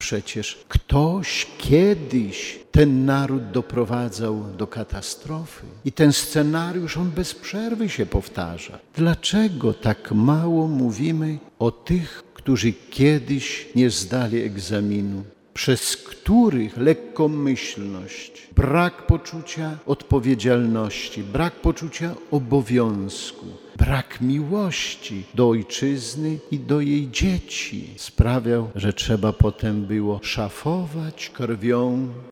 przecież ktoś kiedyś ten naród doprowadzał do katastrofy. I ten scenariusz, on bez przerwy się powtarza. Dlaczego tak mało mówimy o tych, którzy kiedyś nie zdali egzaminu, przez których lekkomyślność, brak poczucia odpowiedzialności, brak poczucia obowiązku, brak miłości do ojczyzny i do jej dzieci sprawiał, że trzeba potem było szafować krwią